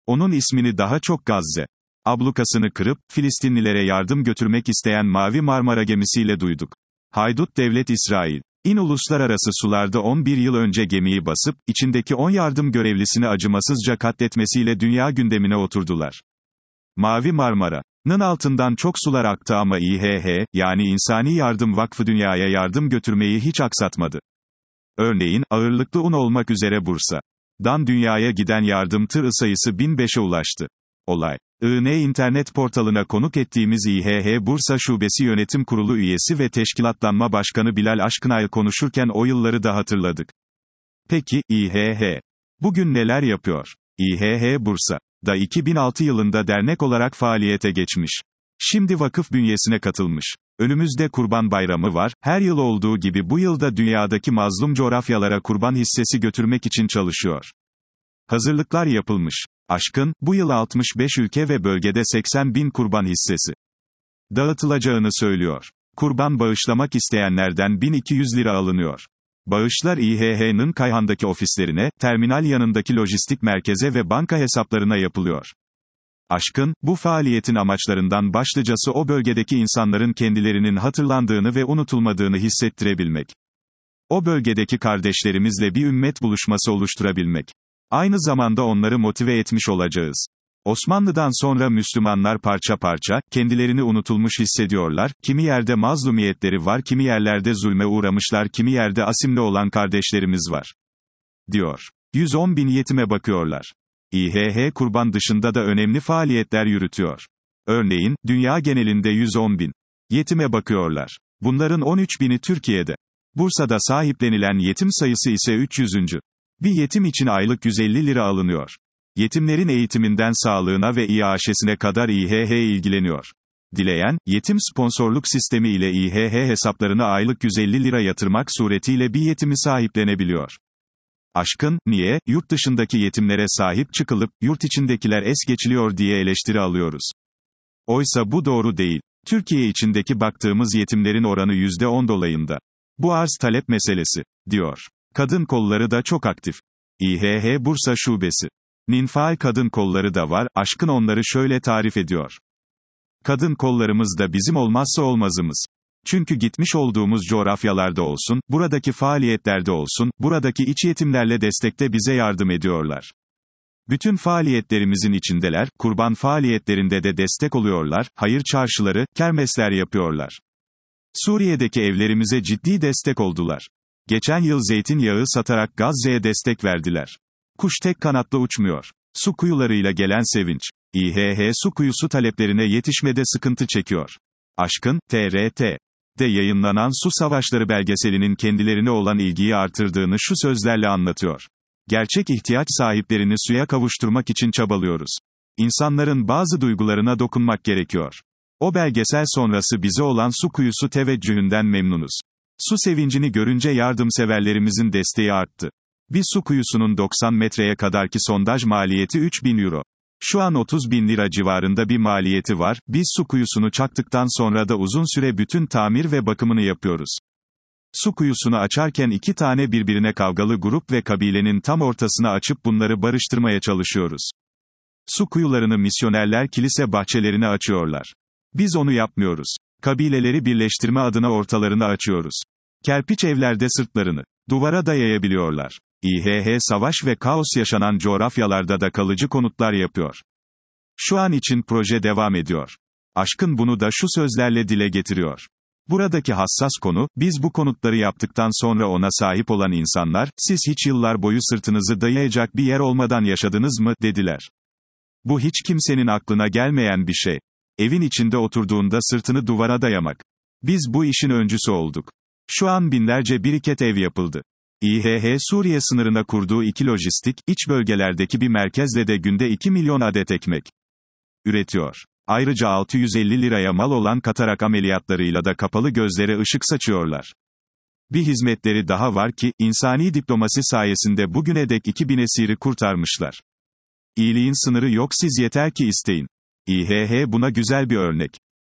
Onun ismini daha çok Gazze ablukasını kırıp, Filistinlilere yardım götürmek isteyen Mavi Marmara gemisiyle duyduk. Haydut devlet İsrail. Uluslararası sularda 11 yıl önce gemiyi basıp, içindeki 10 yardım görevlisini acımasızca katletmesiyle dünya gündemine oturdular. Mavi Marmara'nın altından çok sular aktı ama İHH, yani İnsani Yardım Vakfı dünyaya yardım götürmeyi hiç aksatmadı. Örneğin, ağırlıklı un olmak üzere Bursa'dan dünyaya giden yardım tırı sayısı 1005'e ulaştı. Olay. internet portalına konuk ettiğimiz İHH Bursa Şubesi Yönetim Kurulu üyesi ve Teşkilatlanma Başkanı Bilal Aşkınay konuşurken o yılları da hatırladık. Peki, İHH bugün neler yapıyor? İHH Bursa'da 2006 yılında dernek olarak faaliyete geçmiş. Şimdi vakıf bünyesine katılmış. Önümüzde Kurban Bayramı var, her yıl olduğu gibi bu yılda dünyadaki mazlum coğrafyalara kurban hissesi götürmek için çalışıyor. Hazırlıklar yapılmış. Aşkın, bu yıl 65 ülke ve bölgede 80 bin kurban hissesi dağıtılacağını söylüyor. Kurban bağışlamak isteyenlerden 1200 lira alınıyor. Bağışlar İHH'nın Kayhan'daki ofislerine, terminal yanındaki lojistik merkeze ve banka hesaplarına yapılıyor. Aşkın, bu faaliyetin amaçlarından başlıcası o bölgedeki insanların kendilerinin hatırlandığını ve unutulmadığını hissettirebilmek. O bölgedeki kardeşlerimizle bir ümmet buluşması oluşturabilmek. Aynı zamanda onları motive etmiş olacağız. Osmanlı'dan sonra Müslümanlar parça parça, kendilerini unutulmuş hissediyorlar, kimi yerde mazlumiyetleri var, kimi yerlerde zulme uğramışlar, kimi yerde asimli olan kardeşlerimiz var. Diyor. 110 bin yetime bakıyorlar. İHH kurban dışında da önemli faaliyetler yürütüyor. Örneğin, dünya genelinde 110 bin yetime bakıyorlar. Bunların 13 bini Türkiye'de. Bursa'da sahiplenilen yetim sayısı ise 300. Bir yetim için aylık 150 lira alınıyor. Yetimlerin eğitiminden sağlığına ve iaşesine kadar İHH ilgileniyor. Dileyen, yetim sponsorluk sistemi ile İHH hesaplarına aylık 150 lira yatırmak suretiyle bir yetimi sahiplenebiliyor. Aşkın, niye, yurt dışındaki yetimlere sahip çıkılıp, yurt içindekiler es geçiliyor diye eleştiri alıyoruz. Oysa bu doğru değil. Türkiye içindeki baktığımız yetimlerin oranı %10 dolayında. Bu arz talep meselesi, diyor. Kadın kolları da çok aktif. İHH Bursa Şubesi. Faal kadın kolları da var, Aşkın onları şöyle tarif ediyor. Kadın kollarımız da bizim olmazsa olmazımız. Çünkü gitmiş olduğumuz coğrafyalarda olsun, buradaki faaliyetlerde olsun, buradaki iç yetimlerle destekte bize yardım ediyorlar. Bütün faaliyetlerimizin içindeler, kurban faaliyetlerinde de destek oluyorlar, hayır çarşıları, kermesler yapıyorlar. Suriye'deki evlerimize ciddi destek oldular. Geçen yıl zeytinyağı satarak Gazze'ye destek verdiler. Kuş tek kanatla uçmuyor. Su kuyularıyla gelen sevinç. İHH su kuyusu taleplerine yetişmede sıkıntı çekiyor. Aşkın, TRT'de yayınlanan Su Savaşları belgeselinin kendilerine olan ilgiyi artırdığını şu sözlerle anlatıyor. Gerçek ihtiyaç sahiplerini suya kavuşturmak için çabalıyoruz. İnsanların bazı duygularına dokunmak gerekiyor. O belgesel sonrası bize olan su kuyusu teveccühünden memnunuz. Su sevincini görünce yardımseverlerimizin desteği arttı. Bir su kuyusunun 90 metreye kadarki sondaj maliyeti 3.000 euro. Şu an 30 bin lira civarında bir maliyeti var, biz su kuyusunu çaktıktan sonra da uzun süre bütün tamir ve bakımını yapıyoruz. Su kuyusunu açarken 2 tane birbirine kavgalı grup ve kabilenin tam ortasına açıp bunları barıştırmaya çalışıyoruz. Su kuyularını misyonerler kilise bahçelerine açıyorlar. Biz onu yapmıyoruz. Kabileleri birleştirme adına ortalarını açıyoruz. Kerpiç evlerde sırtlarını duvara dayayabiliyorlar. İHH savaş ve kaos yaşanan coğrafyalarda da kalıcı konutlar yapıyor. Şu an için proje devam ediyor. Aşkın bunu da şu sözlerle dile getiriyor. Buradaki hassas konu, biz bu konutları yaptıktan sonra ona sahip olan insanlar, siz hiç yıllar boyu sırtınızı dayayacak bir yer olmadan yaşadınız mı, dediler. Bu hiç kimsenin aklına gelmeyen bir şey. Evin içinde oturduğunda sırtını duvara dayamak. Biz bu işin öncüsü olduk. Şu an binlerce biriket ev yapıldı. İHH Suriye sınırına kurduğu 2 lojistik, iç bölgelerdeki bir merkezle de günde 2 milyon adet ekmek üretiyor. Ayrıca 650 liraya mal olan katarak ameliyatlarıyla da kapalı gözlere ışık saçıyorlar. Bir hizmetleri daha var ki, insani diplomasi sayesinde bugüne dek 2000 esiri kurtarmışlar. İyiliğin sınırı yok, siz yeter ki isteyin. İHH buna güzel bir örnek.